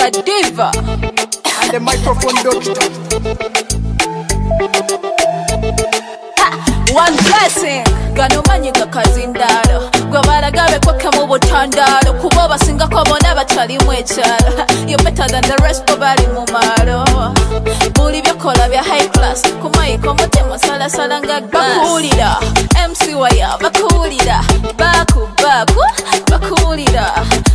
The diva and the microphone doctor. One blessing gano manyiga kazindalo gwe balagabe kweka mu butandalo kuba basinga ko bona batalimu ekyalo. You better than the rest bo bali mu malo buli byokola bya high class kumayiko mutima salasala nga bakuulira MC waya bakuulira baku bakuulira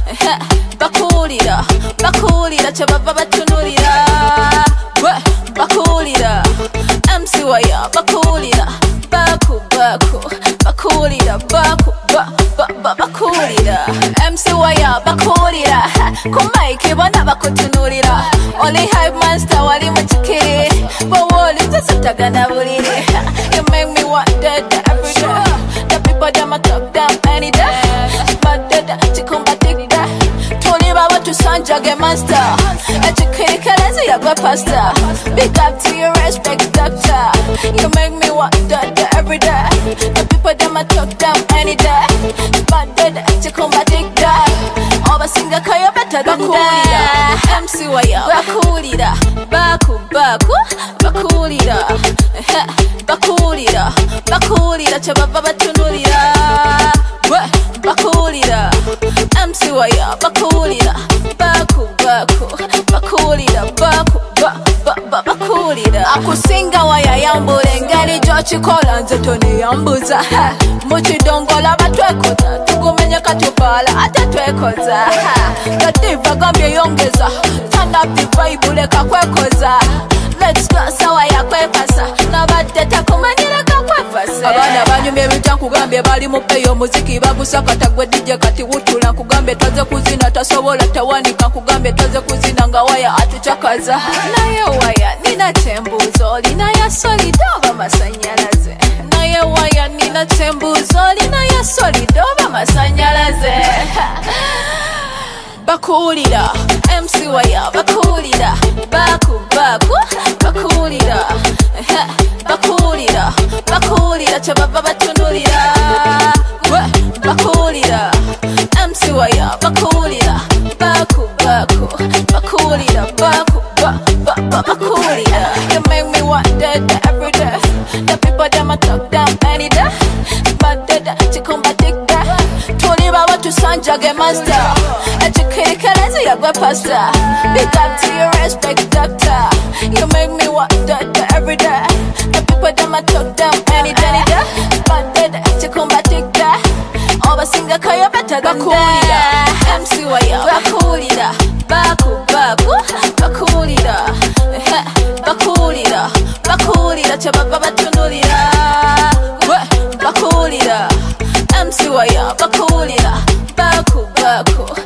bakuulira kyebava batunulira bakuulira MC waya bakuulira bakuulira bakuulira MC waya bakuulira kumaiki bona bakutunulira only hype monster wali mutikiri bowoli tasatagana buliri. You make me want that every day. The people them a talk down any day but that chikumba dig that tuliba watu sanjage monster echikiri kalezi yagwa pasta. Big up to your respect doctor. You make me want that every day. The people them a talk down any day but that chikumba dig that obasinga kayo better than that. MC waya bakuulira bakuulira kyebava batunulira bakuulira MC waya bakuulira bakuulira bakuulira akusinga waya yambula engeri gyokikola nze toneyambuza mukidongola batwekoza tugumenya katupaala ate twekoza gadiva gambye yongeza turn up the vibe leka kwekoza let's go sawa yakwepasa nabadde takumanyira kakwepasa. Abaana banyumya ebintu nkugambye bali mu peyo muziki bagusakata gwe DJ kati wutula nkugambye twaze kuzina tasobola tawanika nkugambye twaze kuzina nga waya atucakaza naye waya nina tembuzo olina ya solid oba masanyalaze naye waya nina tembuzo olina ya solid oba masanyalaze bakuulira MC waya bakuulira bakuulira kyebava batunulira bakuulira MC waya bakuulira bakuulira bakuulira. You make me want that every day. The people them a talk down any day but that chikumba dig that tuliba watu sanjage monster echikiri kalezi yagwa pasta. Big up to your respect doctor. You make me want that every day. The people them a talk down any day but that chikumba dig that obasinga kayo better than that. MC waya bakuulira bakuulira kyebava batunulira bakuulira MC waya bakuulira